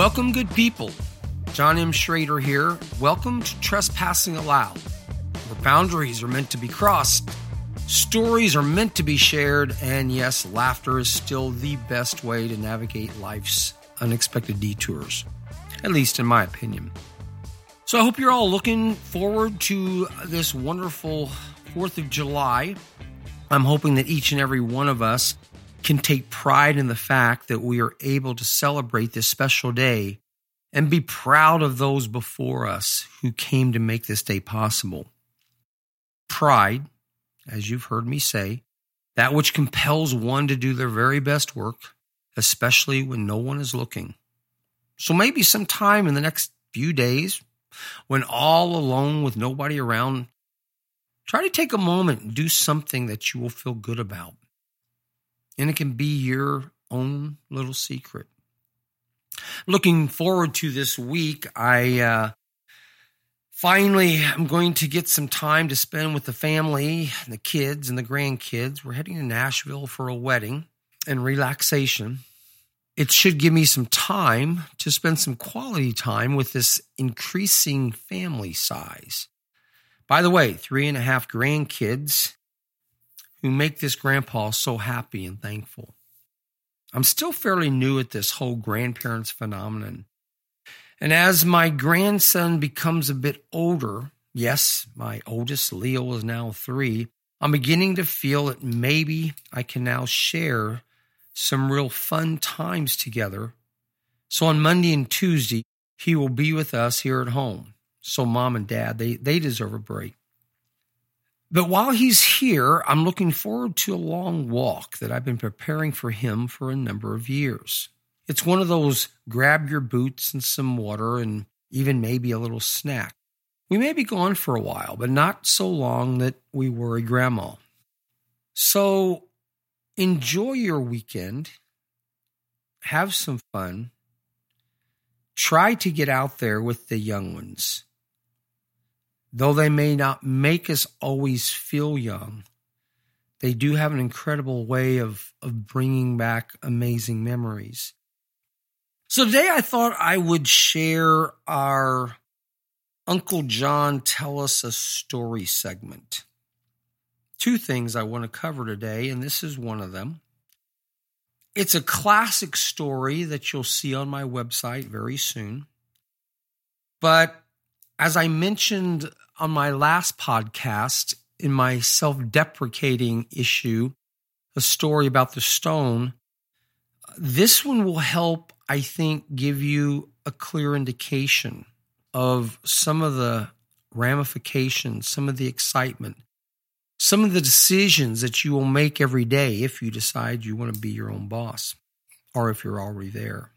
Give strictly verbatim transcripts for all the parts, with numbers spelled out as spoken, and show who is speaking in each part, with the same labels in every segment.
Speaker 1: Welcome, good people. John M. Schrader here. Welcome to Trespassing Aloud, where boundaries are meant to be crossed, stories are meant to be shared, and yes, laughter is still the best way to navigate life's unexpected detours, at least in my opinion. So I hope you're all looking forward to this wonderful fourth of July. I'm hoping that each and every one of us can take pride in the fact that we are able to celebrate this special day and be proud of those before us who came to make this day possible. Pride, as you've heard me say, that which compels one to do their very best work, especially when no one is looking. So maybe sometime in the next few days, when all alone with nobody around, try to take a moment and do something that you will feel good about. And it can be your own little secret. Looking forward to this week, I uh, finally am going to get some time to spend with the family, and the kids, and the grandkids. We're heading to Nashville for a wedding and relaxation. It should give me some time to spend some quality time with this increasing family size. By the way, three and a half grandkids who make this grandpa so happy and thankful. I'm still fairly new at this whole grandparents phenomenon. And as my grandson becomes a bit older, yes, my oldest, Leo, is now three, I'm beginning to feel that maybe I can now share some real fun times together. So on Monday and Tuesday, he will be with us here at home. So mom and dad, they, they deserve a break. But while he's here, I'm looking forward to a long walk that I've been preparing for him for a number of years. It's one of those grab your boots and some water and even maybe a little snack. We may be gone for a while, but not so long that we worry Grandma. So enjoy your weekend. Have some fun. Try to get out there with the young ones. Though they may not make us always feel young, they do have an incredible way of, of bringing back amazing memories. So today I thought I would share our Uncle John Tell Us a Story segment. Two things I want to cover today, and this is one of them. It's a classic story that you'll see on my website very soon. But as I mentioned on my last podcast, in my self-deprecating issue, a story about the stone, this one will help, I think, give you a clear indication of some of the ramifications, some of the excitement, some of the decisions that you will make every day if you decide you want to be your own boss, or if you're already there.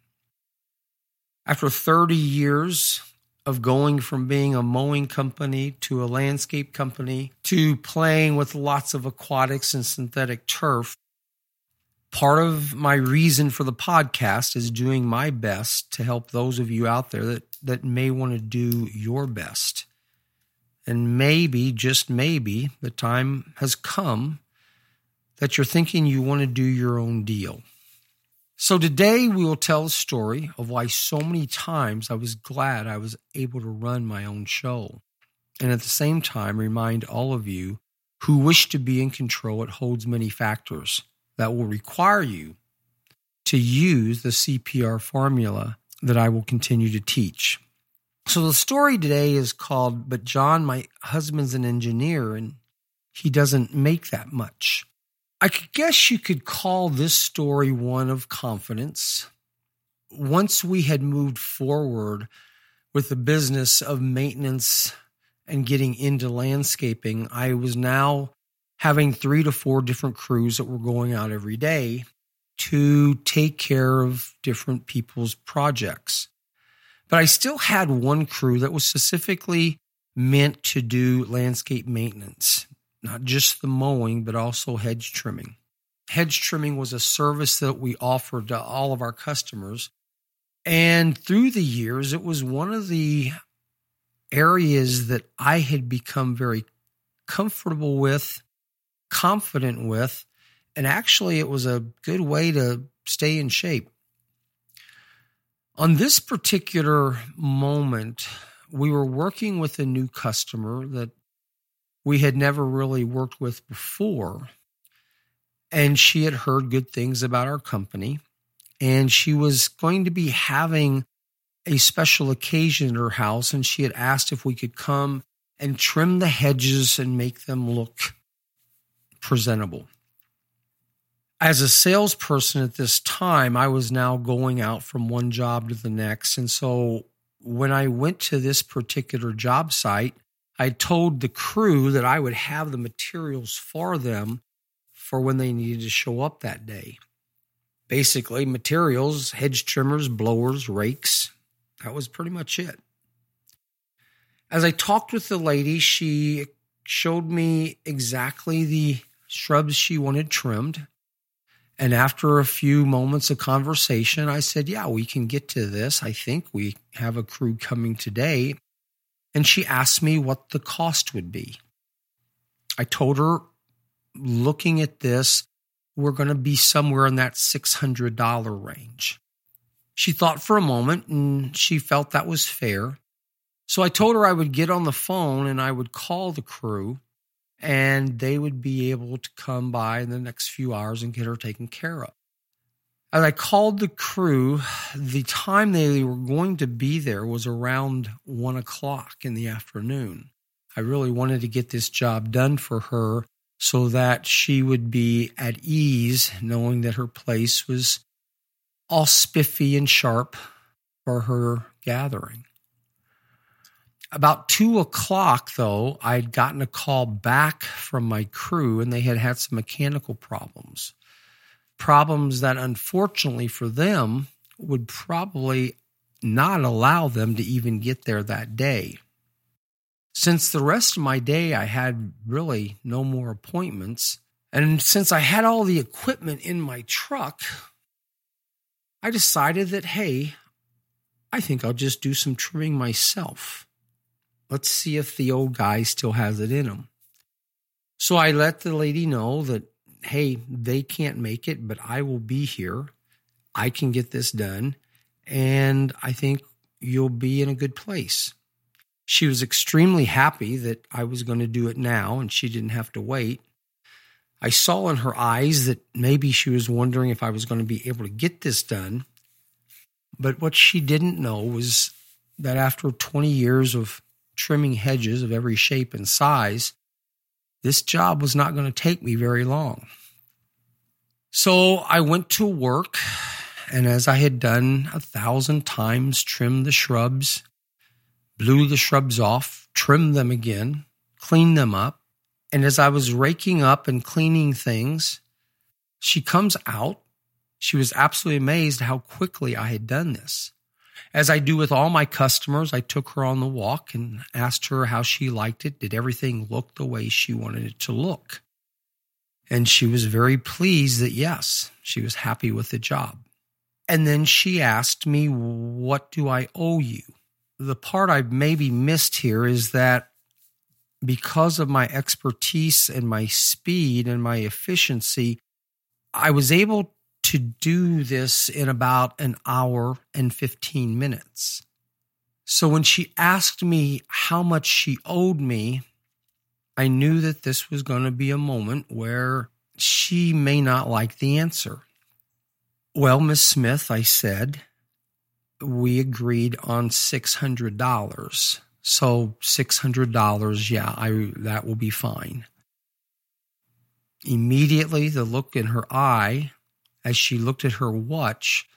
Speaker 1: After thirty years of going from being a mowing company to a landscape company to playing with lots of aquatics and synthetic turf, part of my reason for the podcast is doing my best to help those of you out there that, that may want to do your best. And maybe, just maybe, the time has come that you're thinking you want to do your own deal. So today we will tell a story of why so many times I was glad I was able to run my own show. And at the same time, remind all of you who wish to be in control, it holds many factors that will require you to use the C P R formula that I will continue to teach. So the story today is called, But John, My Husband's an Engineer, and He Doesn't Make That Much. I guess you could call this story one of confidence. Once we had moved forward with the business of maintenance and getting into landscaping, I was now having three to four different crews that were going out every day to take care of different people's projects. But I still had one crew that was specifically meant to do landscape maintenance. Not just the mowing, but also hedge trimming. Hedge trimming was a service that we offered to all of our customers. And through the years, it was one of the areas that I had become very comfortable with, confident with, and actually it was a good way to stay in shape. On this particular moment, we were working with a new customer that we had never really worked with before. And she had heard good things about our company. And she was going to be having a special occasion at her house. And she had asked if we could come and trim the hedges and make them look presentable. As a salesperson at this time, I was now going out from one job to the next. And so when I went to this particular job site, I told the crew that I would have the materials for them for when they needed to show up that day. Basically, materials, hedge trimmers, blowers, rakes. That was pretty much it. As I talked with the lady, she showed me exactly the shrubs she wanted trimmed. And after a few moments of conversation, I said, yeah, we can get to this. I think we have a crew coming today. And she asked me what the cost would be. I told her, looking at this, we're going to be somewhere in that six hundred dollars range. She thought for a moment and she felt that was fair. So I told her I would get on the phone and I would call the crew and they would be able to come by in the next few hours and get her taken care of. As I called the crew, the time they were going to be there was around one o'clock in the afternoon. I really wanted to get this job done for her so that she would be at ease knowing that her place was all spiffy and sharp for her gathering. About two o'clock, though, I'd gotten a call back from my crew, and they had had some mechanical problems. Problems that, unfortunately for them, would probably not allow them to even get there that day. Since the rest of my day, I had really no more appointments, and since I had all the equipment in my truck, I decided that, hey, I think I'll just do some trimming myself. Let's see if the old guy still has it in him. So I let the lady know that, hey, they can't make it, but I will be here. I can get this done, and I think you'll be in a good place. She was extremely happy that I was going to do it now, and she didn't have to wait. I saw in her eyes that maybe she was wondering if I was going to be able to get this done. But what she didn't know was that after twenty years of trimming hedges of every shape and size, this job was not going to take me very long. So I went to work, and as I had done a thousand times, trimmed the shrubs, blew the shrubs off, trimmed them again, cleaned them up. And as I was raking up and cleaning things, she comes out. She was absolutely amazed how quickly I had done this. As I do with all my customers, I took her on the walk and asked her how she liked it. Did everything look the way she wanted it to look? And she was very pleased that, yes, she was happy with the job. And then she asked me, what do I owe you? The part I maybe missed here is that because of my expertise and my speed and my efficiency, I was able to do this in about an hour and fifteen minutes. So when she asked me how much she owed me, I knew that this was going to be a moment where she may not like the answer. Well, Miss Smith, I said, we agreed on six hundred dollars. So six hundred dollars, yeah, I that will be fine. Immediately, the look in her eye, as she looked at her watch,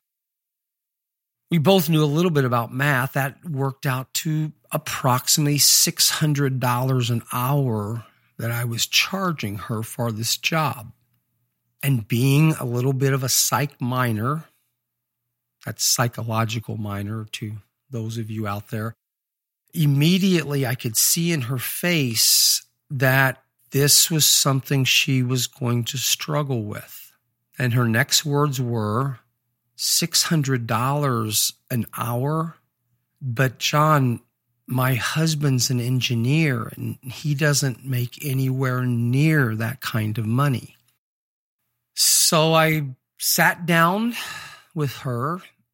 Speaker 1: we both knew a little bit about math. That worked out to approximately six hundred dollars an hour that I was charging her for this job. And being a little bit of a psych minor, that's psychological minor to those of you out there, immediately I could see in her face that this was something she was going to struggle with. And her next words were, six hundred dollars an hour? But John, my husband's an engineer and he doesn't make anywhere near that kind of money. So I sat down with her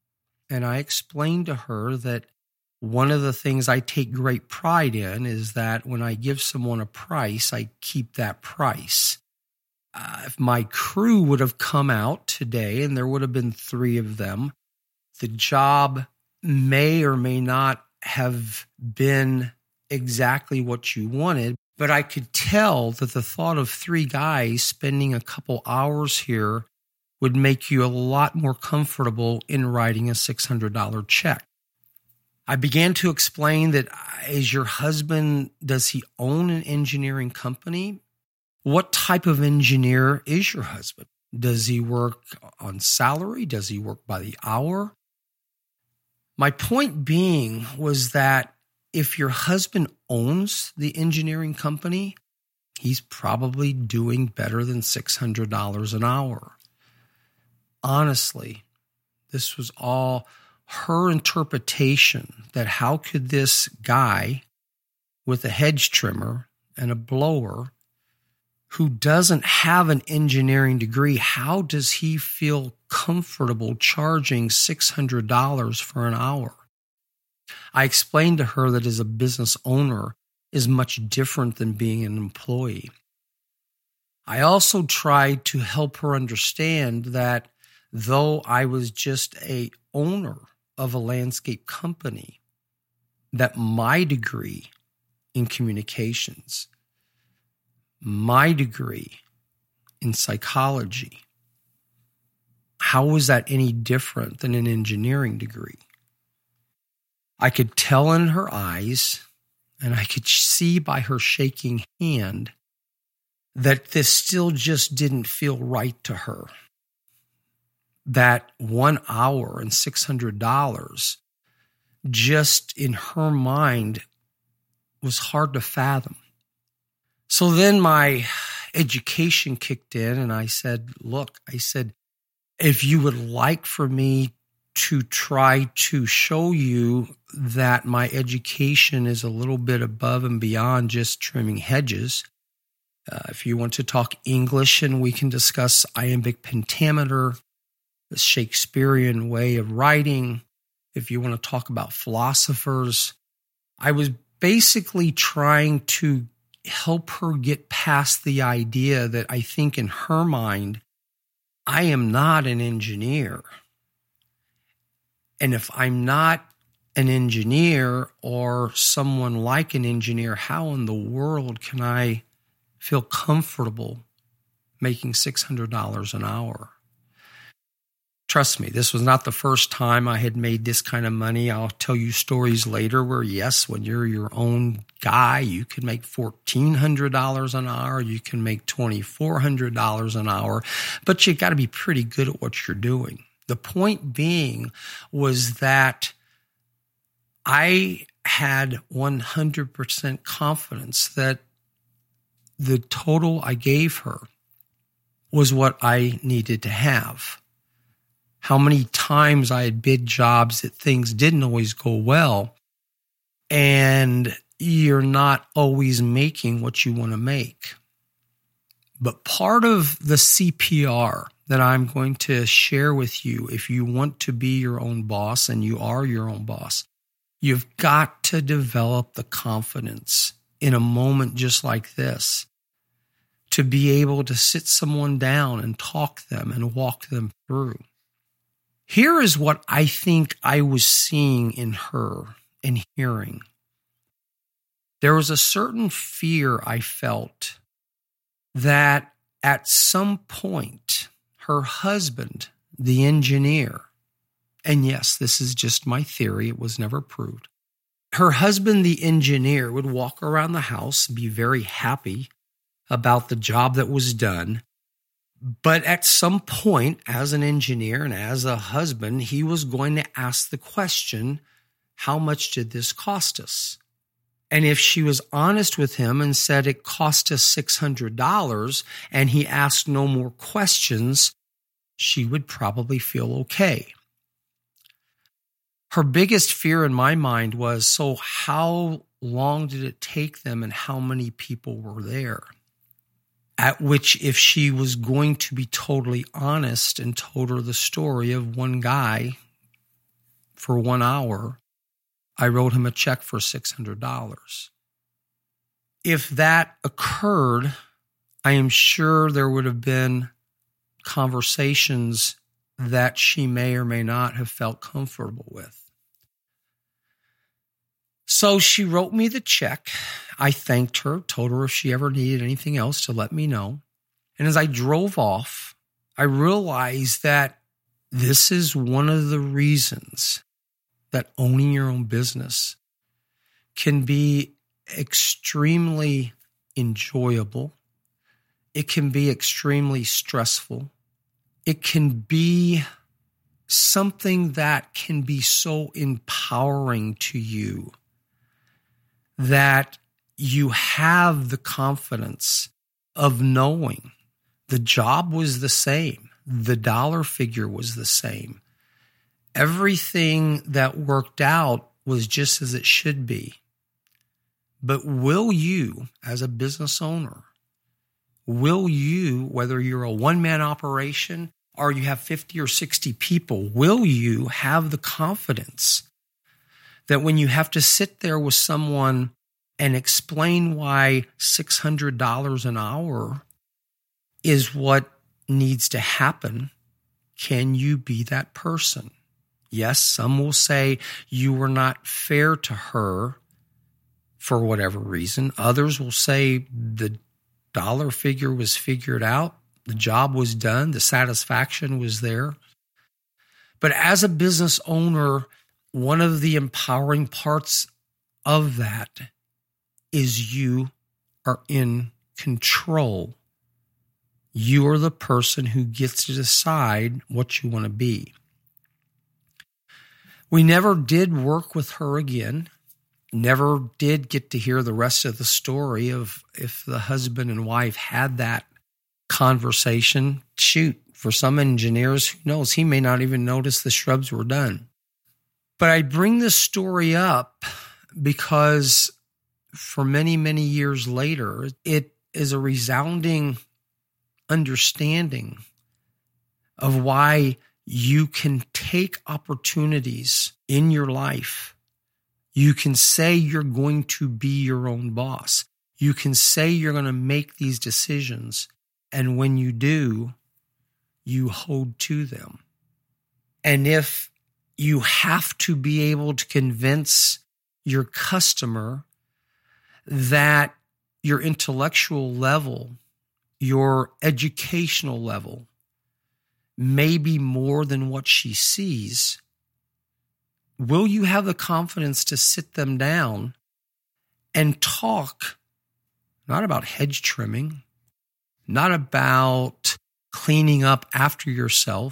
Speaker 1: And I explained to her that one of the things I take great pride in is that when I give someone a price, I keep that price. Uh, if my crew would have come out today, and there would have been three of them, the job may or may not have been exactly what you wanted, but I could tell that the thought of three guys spending a couple hours here would make you a lot more comfortable in writing a six hundred dollars check. I began to explain that, is your husband, does he own an engineering company? What type of engineer is your husband? Does he work on salary? Does he work by the hour? My point being was that if your husband owns the engineering company, he's probably doing better than six hundred dollars an hour. Honestly, this was all her interpretation that how could this guy with a hedge trimmer and a blower who doesn't have an engineering degree, how does he feel comfortable charging six hundred dollars for an hour? I explained to her that as a business owner is much different than being an employee. I also tried to help her understand that though I was just a owner of a landscape company, that my degree in communications, my degree in psychology, how was that any different than an engineering degree? I could tell in her eyes, and I could see by her shaking hand, that this still just didn't feel right to her. That one hour and six hundred dollars just in her mind was hard to fathom. So then my education kicked in and I said, look, I said, if you would like for me to try to show you that my education is a little bit above and beyond just trimming hedges, uh, if you want to talk English and we can discuss iambic pentameter, the Shakespearean way of writing, if you want to talk about philosophers, I was basically trying to help her get past the idea that I think in her mind, I am not an engineer. And if I'm not an engineer or someone like an engineer, how in the world can I feel comfortable making six hundred dollars an hour? Trust me, this was not the first time I had made this kind of money. I'll tell you stories later where, yes, when you're your own guy, you can make fourteen hundred dollars an hour. You can make twenty-four hundred dollars an hour, but you got to be pretty good at what you're doing. The point being was that I had one hundred percent confidence that the total I gave her was what I needed to have. How many times I had bid jobs that things didn't always go well, and you're not always making what you want to make. But part of the C P R that I'm going to share with you, if you want to be your own boss and you are your own boss, you've got to develop the confidence in a moment just like this to be able to sit someone down and talk them and walk them through. Here is what I think I was seeing in her and hearing. There was a certain fear I felt that at some point, her husband, the engineer, and yes, this is just my theory, it was never proved, her husband, the engineer, would walk around the house and be very happy about the job that was done. But at some point, as an engineer and as a husband, he was going to ask the question, how much did this cost us? And if she was honest with him and said it cost us six hundred dollars and he asked no more questions, she would probably feel okay. Her biggest fear in my mind was, so how long did it take them and how many people were there? At which, if she was going to be totally honest and told her the story of one guy for one hour, I wrote him a check for six hundred dollars. If that occurred, I am sure there would have been conversations that she may or may not have felt comfortable with. So she wrote me the check. I thanked her, told her if she ever needed anything else to let me know. And as I drove off, I realized that this is one of the reasons that owning your own business can be extremely enjoyable. It can be extremely stressful. It can be something that can be so empowering to you that you have the confidence of knowing the job was the same. The dollar figure was the same. Everything that worked out was just as it should be. But will you, as a business owner, will you, whether you're a one-man operation or you have fifty or sixty people, will you have the confidence that when you have to sit there with someone and explain why six hundred dollars an hour is what needs to happen, can you be that person? Yes, some will say you were not fair to her for whatever reason. Others will say the dollar figure was figured out, the job was done, the satisfaction was there. But as a business owner, one of the empowering parts of that is you are in control. You are the person who gets to decide what you want to be. We never did work with her again. Never did get to hear the rest of the story of if the husband and wife had that conversation. Shoot, for some engineers, who knows, he may not even notice the shrubs were done. But I bring this story up because for many, many years later, it is a resounding understanding of why you can take opportunities in your life. You can say you're going to be your own boss. You can say you're going to make these decisions. And when you do, you hold to them. And if you have to be able to convince your customer that your intellectual level, your educational level, may be more than what she sees, will you have the confidence to sit them down and talk, not about hedge trimming, not about cleaning up after yourself,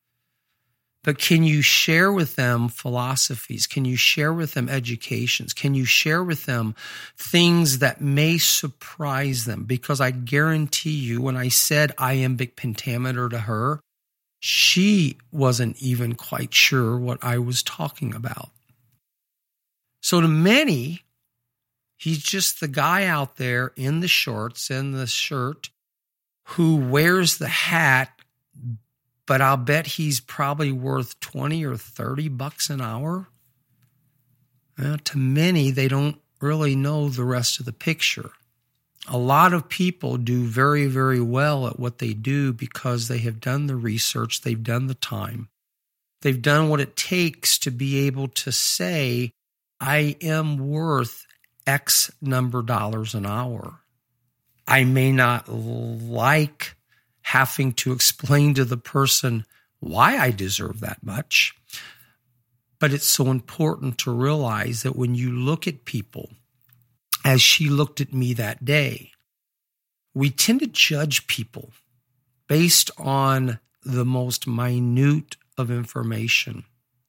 Speaker 1: but can you share with them philosophies? Can you share with them educations? Can you share with them things that may surprise them? Because I guarantee you, when I said iambic pentameter to her, she wasn't even quite sure what I was talking about. So to many, he's just the guy out there in the shorts and the shirt who wears the hat, but I'll bet he's probably worth twenty or thirty bucks an hour. Well, to many, they don't really know the rest of the picture. A lot of people do very, very well at what they do because they have done the research, they've done the time, they've done what it takes to be able to say, I am worth X number dollars an hour. I may not like having to explain to the person why I deserve that much, but it's so important to realize that when you look at people, as she looked at me that day, we tend to judge people based on the most minute of information.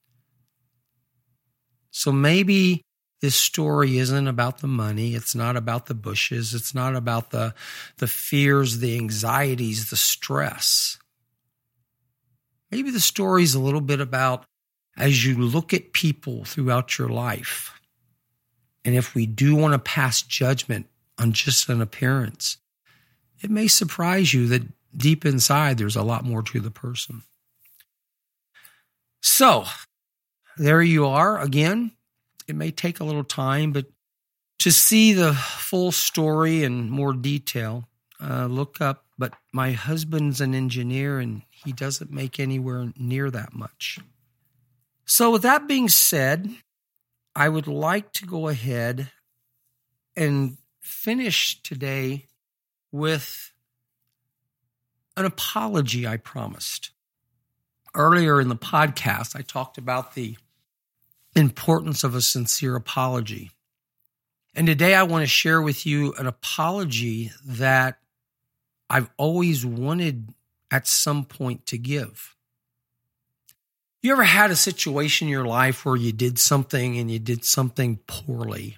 Speaker 1: So maybe this story isn't about the money. It's not about the bushes. It's not about the, the fears, the anxieties, the stress. Maybe the story is a little bit about as you look at people throughout your life. And if we do want to pass judgment on just an appearance, it may surprise you that deep inside there's a lot more to the person. So there you are again. It may take a little time, but to see the full story in more detail, uh, look up. But my husband's an engineer, and he doesn't make anywhere near that much. So with that being said, I would like to go ahead and finish today with an apology I promised. Earlier in the podcast, I talked about the importance of a sincere apology. And today I want to share with you an apology that I've always wanted at some point to give. You ever had a situation in your life where you did something and you did something poorly?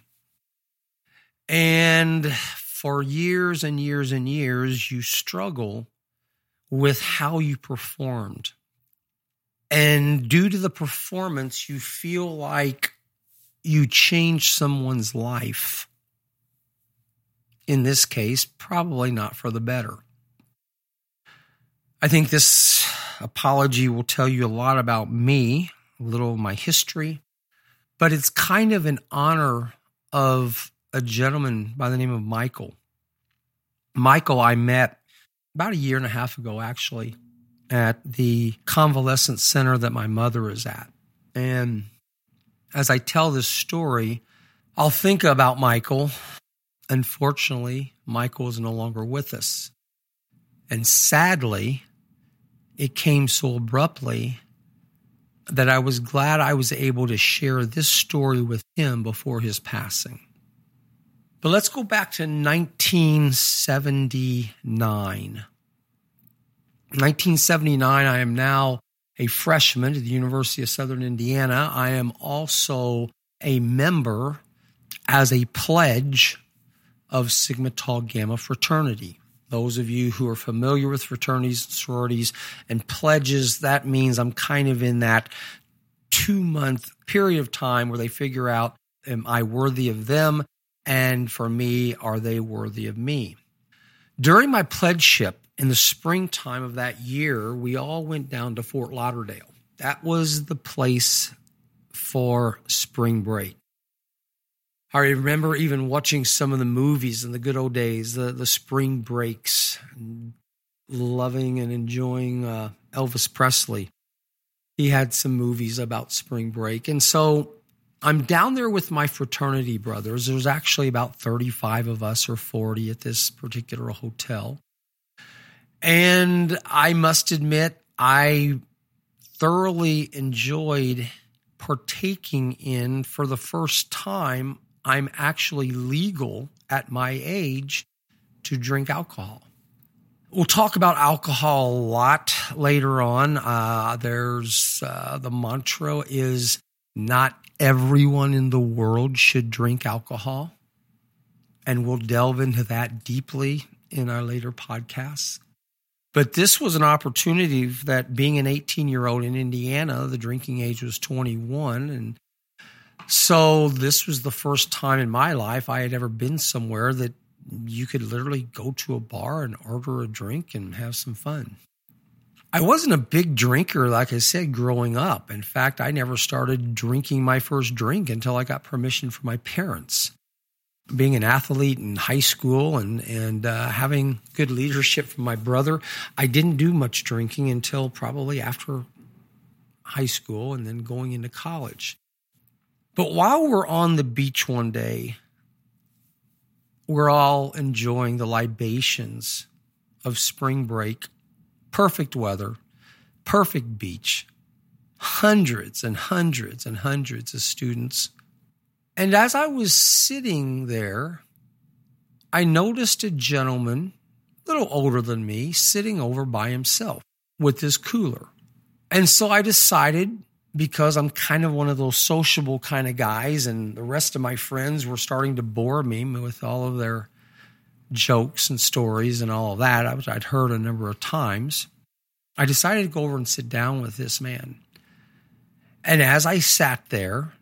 Speaker 1: And for years and years and years, you struggle with how you performed. And due to the performance, you feel like you changed someone's life. In this case, probably not for the better. I think this apology will tell you a lot about me, a little of my history, but it's kind of in honor of a gentleman by the name of Michael. Michael I met about a year and a half ago, actually, at the convalescent center that my mother is at. And as I tell this story, I'll think about Michael. Unfortunately, Michael is no longer with us. And sadly, it came so abruptly that I was glad I was able to share this story with him before his passing. But let's go back to nineteen seventy-nine. nineteen seventy-nine, I am now a freshman at the University of Southern Indiana. I am also a member as a pledge of Sigma Tau Gamma fraternity. Those of you who are familiar with fraternities and sororities and pledges, that means I'm kind of in that two-month period of time where they figure out, am I worthy of them? And for me, are they worthy of me? During my pledgeship in the springtime of that year, we all went down to Fort Lauderdale. That was the place for spring break. I remember even watching some of the movies in the good old days, the, the spring breaks, and loving and enjoying uh, Elvis Presley. He had some movies about spring break. And so I'm down there with my fraternity brothers. There's actually about thirty-five of us or forty at this particular hotel. And I must admit, I thoroughly enjoyed partaking in, for the first time, I'm actually legal at my age to drink alcohol. We'll talk about alcohol a lot later on. Uh, there's uh, the mantra is not everyone in the world should drink alcohol. And we'll delve into that deeply in our later podcasts. But this was an opportunity that, being an eighteen-year-old in Indiana, the drinking age was twenty-one. And so this was the first time in my life I had ever been somewhere that you could literally go to a bar and order a drink and have some fun. I wasn't a big drinker, like I said, growing up. In fact, I never started drinking my first drink until I got permission from my parents. Being an athlete in high school and, and uh, having good leadership from my brother, I didn't do much drinking until probably after high school and then going into college. But while we're on the beach one day, we're all enjoying the libations of spring break, perfect weather, perfect beach, hundreds and hundreds and hundreds of students. And as I was sitting there, I noticed a gentleman, a little older than me, sitting over by himself with his cooler. And so I decided, because I'm kind of one of those sociable kind of guys, and the rest of my friends were starting to bore me with all of their jokes and stories and all of that, which I'd heard a number of times, I decided to go over and sit down with this man. And as I sat there,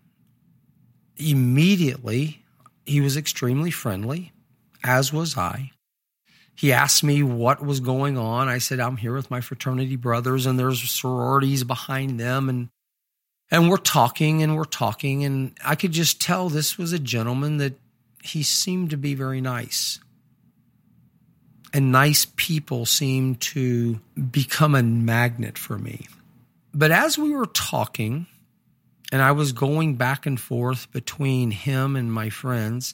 Speaker 1: immediately, he was extremely friendly, as was I. He asked me what was going on. I said, I'm here with my fraternity brothers, and there's sororities behind them. And And we're talking and we're talking, and I could just tell this was a gentleman that he seemed to be very nice. And nice people seem to become a magnet for me. But as we were talking, and I was going back and forth between him and my friends,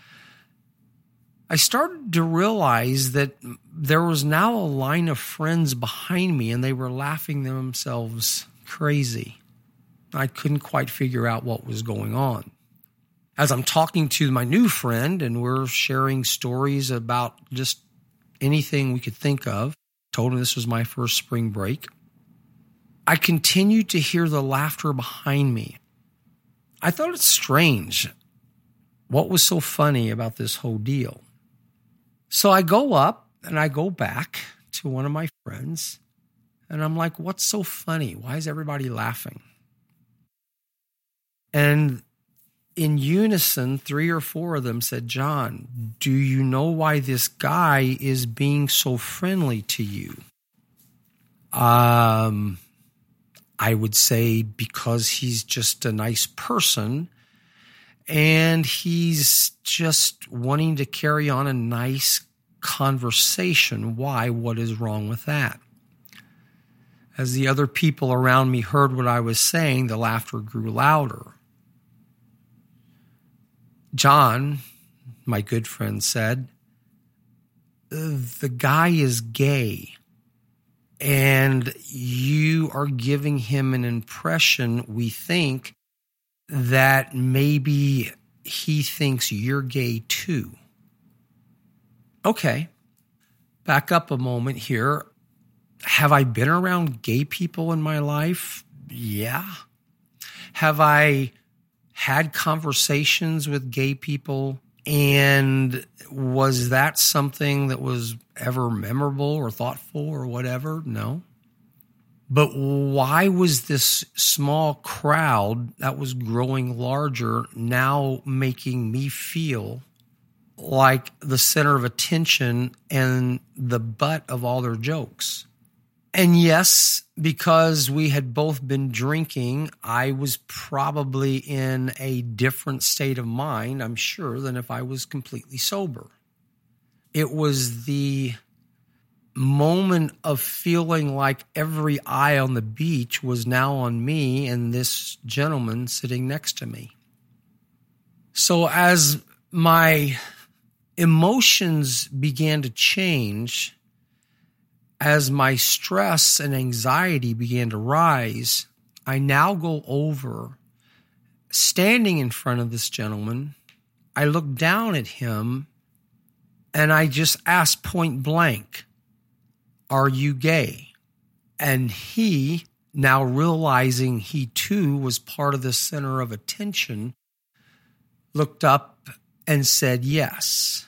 Speaker 1: I started to realize that there was now a line of friends behind me, and they were laughing themselves crazy. I couldn't quite figure out what was going on. As I'm talking to my new friend, and we're sharing stories about just anything we could think of, told him this was my first spring break, I continued to hear the laughter behind me. I thought it's strange. What was so funny about this whole deal? So I go up and I go back to one of my friends, and I'm like, what's so funny? Why is everybody laughing? And in unison, three or four of them said, John, do you know why this guy is being so friendly to you? Um, I would say because he's just a nice person, and he's just wanting to carry on a nice conversation. Why? What is wrong with that? As the other people around me heard what I was saying, the laughter grew louder. John, my good friend, said, the guy is gay, and you are giving him an impression, we think, that maybe he thinks you're gay too. Okay, back up a moment here. Have I been around gay people in my life? Yeah. Have I had conversations with gay people, and was that something that was ever memorable or thoughtful or whatever? No. But why was this small crowd that was growing larger now making me feel like the center of attention and the butt of all their jokes? And yes, because we had both been drinking, I was probably in a different state of mind, I'm sure, than if I was completely sober. It was the moment of feeling like every eye on the beach was now on me and this gentleman sitting next to me. So as my emotions began to change, as my stress and anxiety began to rise, I now go over, standing in front of this gentleman. I look down at him and I just ask point blank, are you gay? And he, now realizing he too was part of the center of attention, looked up and said yes.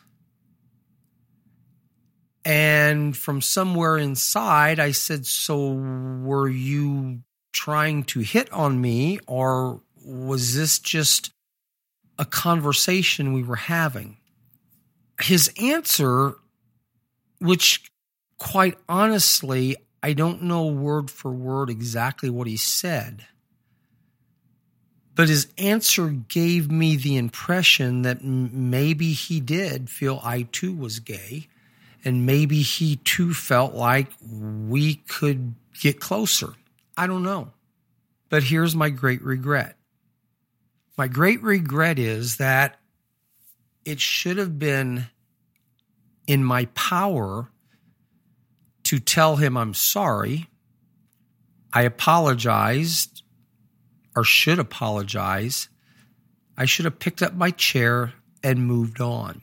Speaker 1: And from somewhere inside, I said, so were you trying to hit on me, or was this just a conversation we were having? His answer, which quite honestly, I don't know word for word exactly what he said, but his answer gave me the impression that maybe he did feel I too was gay. And maybe he too felt like we could get closer. I don't know. But here's my great regret. My great regret is that it should have been in my power to tell him I'm sorry. I apologized, or should apologize. I should have picked up my chair and moved on.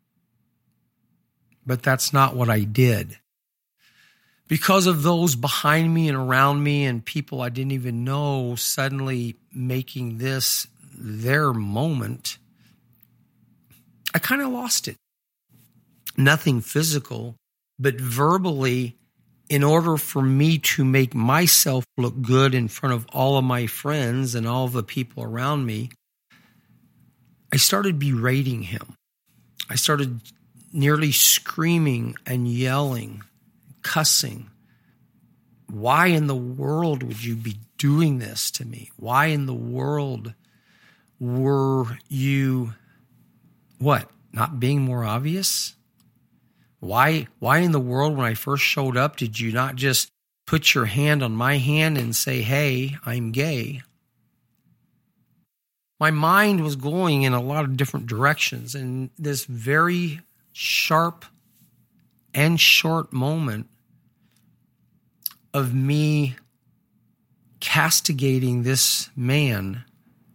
Speaker 1: But that's not what I did. Because of those behind me and around me and people I didn't even know suddenly making this their moment, I kind of lost it. Nothing physical, but verbally, in order for me to make myself look good in front of all of my friends and all of the people around me, I started berating him. I started nearly screaming and yelling, cussing. Why in the world would you be doing this to me? Why in the world were you, what, not being more obvious? Why, why in the world, when I first showed up, did you not just put your hand on my hand and say, hey, I'm gay? My mind was going in a lot of different directions, and this very sharp and short moment of me castigating this man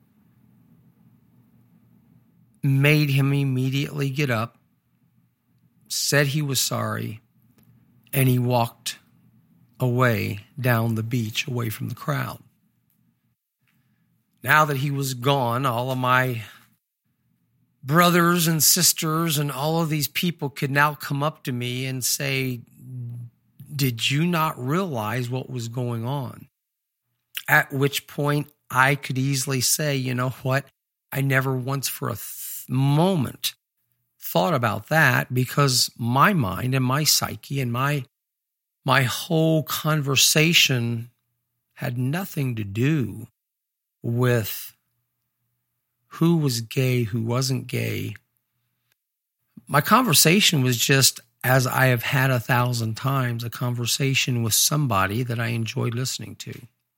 Speaker 1: made him immediately get up, said he was sorry, and he walked away down the beach, away from the crowd. Now that he was gone, all of my brothers and sisters and all of these people could now come up to me and say, did you not realize what was going on? At which point I could easily say, you know what? I never once for a th- moment thought about that, because my mind and my psyche and my my whole conversation had nothing to do with who was gay, who wasn't gay. My conversation was just, as I have had a thousand times, a conversation with somebody that I enjoyed listening to.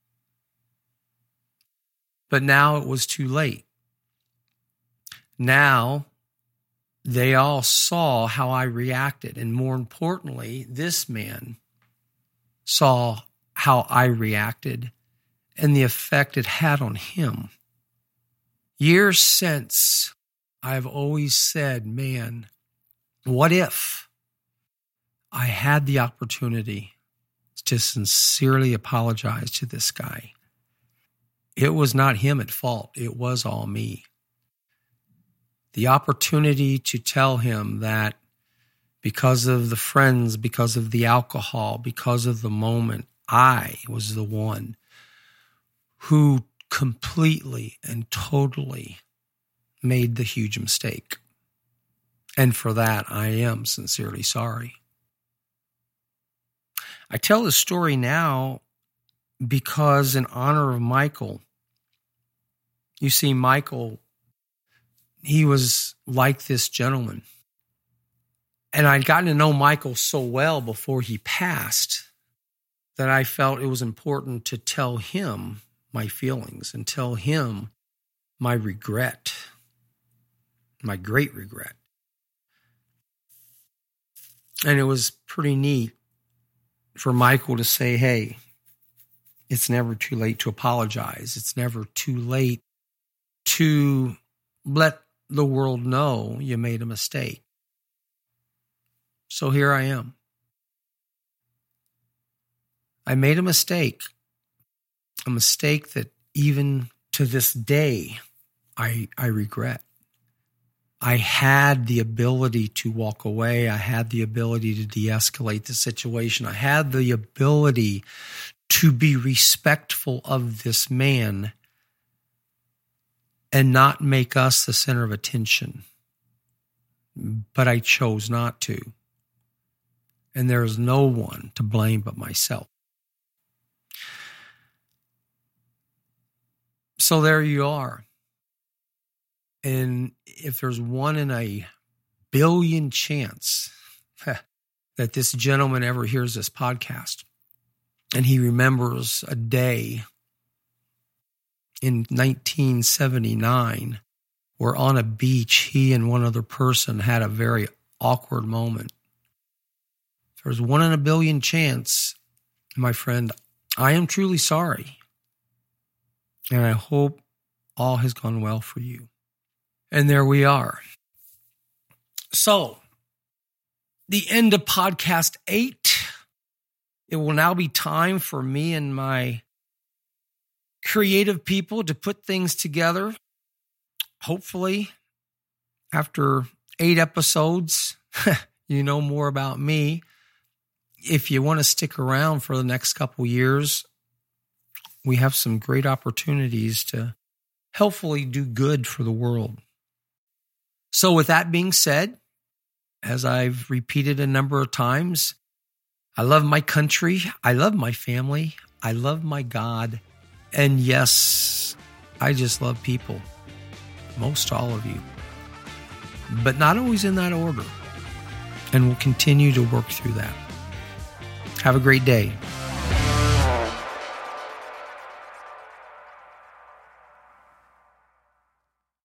Speaker 1: But now it was too late. Now they all saw how I reacted. And more importantly, this man saw how I reacted and the effect it had on him. Years since, I've always said, man, what if I had the opportunity to sincerely apologize to this guy? It was not him at fault. It was all me. The opportunity to tell him that because of the friends, because of the alcohol, because of the moment, I was the one who completely and totally made the huge mistake. And for that, I am sincerely sorry. I tell this story now because in honor of Michael, you see, Michael, he was like this gentleman. And I'd gotten to know Michael so well before he passed that I felt it was important to tell him my feelings and tell him my regret, my great regret. And it was pretty neat for Michael to say, hey, it's never too late to apologize. It's never too late to let the world know you made a mistake. So here I am. I made a mistake, a mistake that even to this day, I, I regret. I had the ability to walk away. I had the ability to de-escalate the situation. I had the ability to be respectful of this man and not make us the center of attention. But I chose not to. And there is no one to blame but myself. So there you are. And if there's one in a billion chance that this gentleman ever hears this podcast and he remembers a day in nineteen seventy-nine where on a beach he and one other person had a very awkward moment. If there's one in a billion chance, my friend, I am truly sorry. And I hope all has gone well for you. And there we are. So, the end of podcast eight. It will now be time for me and my creative people to put things together. Hopefully, after eight episodes, you know more about me. If you want to stick around for the next couple years, we have some great opportunities to helpfully do good for the world. So with that being said, as I've repeated a number of times, I love my country. I love my family. I love my God. And yes, I just love people. Most all of you. But not always in that order. And we'll continue to work through that. Have a great day.